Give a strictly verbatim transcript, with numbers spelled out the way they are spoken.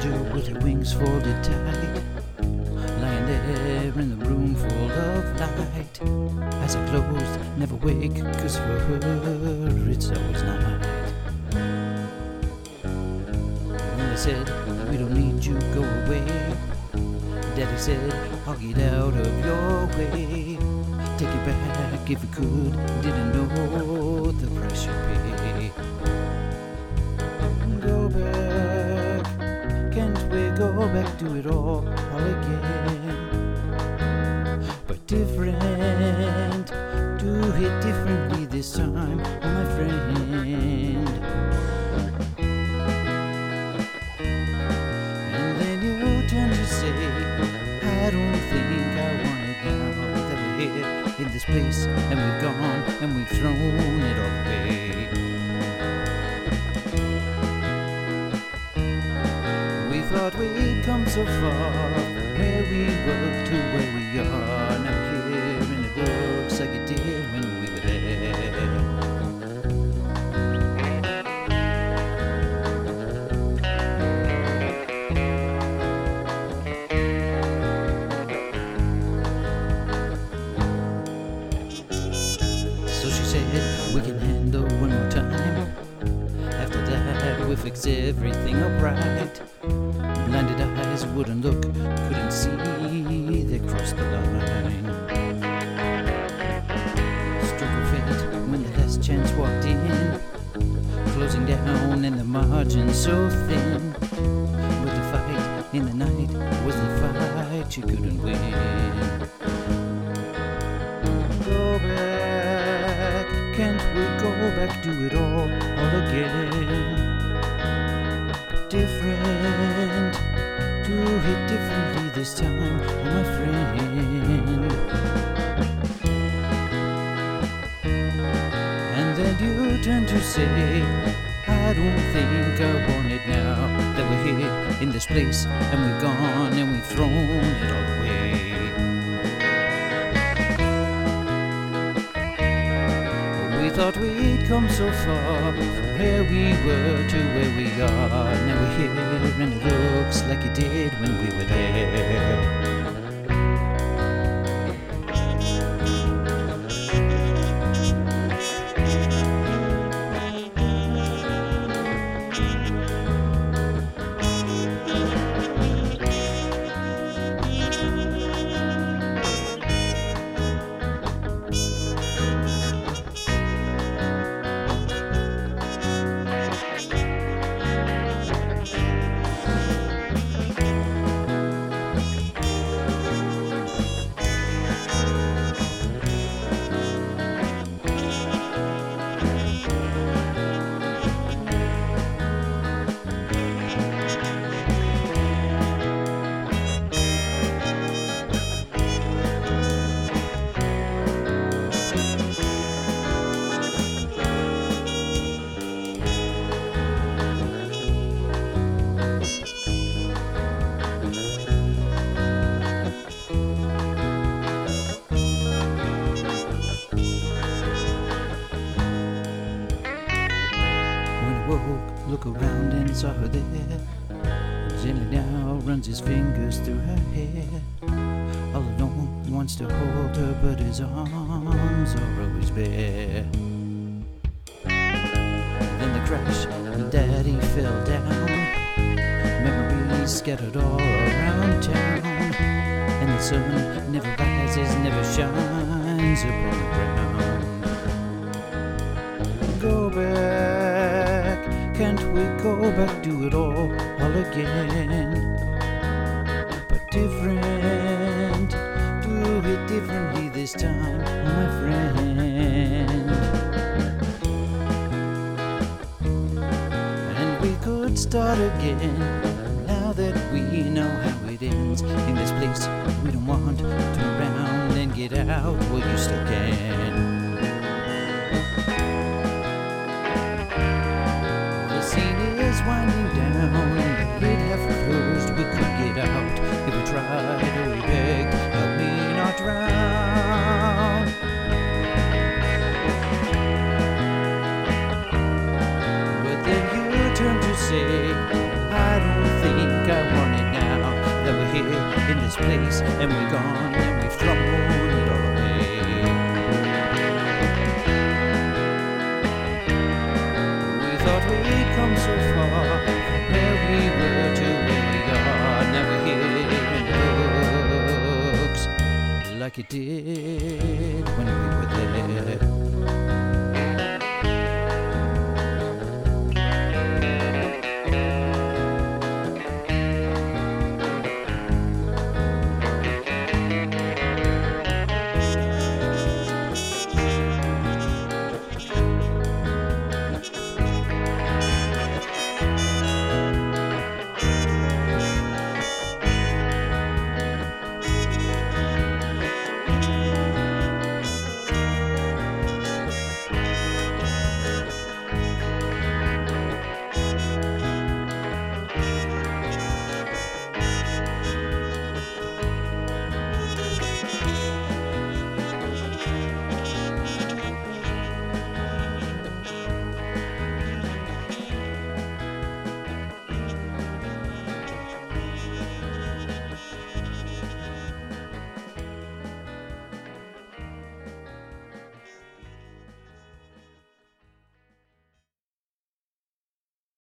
angel with her wings folded tight, lying there in the room full of light. Eyes are closed, never wake, 'cause for her it's always night. When they said, we don't need you, go away, Daddy said, I'll get out of your way. Take it back if you could, didn't know the price you pay. Go back, can't we go back, do it all, all again? But different, do it differently this time, oh my friend. And then you turn to say, I don't think I want it now that we're here in this place, and we've gone and we've thrown it all away. We thought we'd come so far from where we were to where we are. Now we're here and it looks like it did when we were there. So she said, we can handle one more time. After that, we'll fix everything up right. Blinded eyes wouldn't look, couldn't see, they crossed the line. Stroke of fate when the last chance walked in, closing down and the margin so thin. With the fight in the night was the fight you couldn't win. Go back, can't we go back, do it all, all again? But different, do it differently this time, oh my friend. And then you turn to say, I don't think I want it now that we're here in this place, and we've gone and we've thrown it all away. We thought we'd come so far from where we were to where we are. Now we're here and it looks like it did when we were there. Look around and saw her there. Gently now runs his fingers through her hair. All alone, wants to hold her, but his arms are always bare. Then the crash, Daddy fell down. Memories scattered all around town. And the sun never rises, never shines upon the ground. Go back, can't we go back, do it all, all again? But different, do it differently this time, my friend. And we could start again, now that we know how it ends. In this place we don't want, turn around and get out while you still can. Winding down, the lid half closed, we could get out if we tried or we begged, help me not drown. But then you turn to say, I don't think I this place, and we're gone, and we've thrown it all away. We thought we'd come so far, from where we were to where we are. Now we're here in the books, like it did when we were there.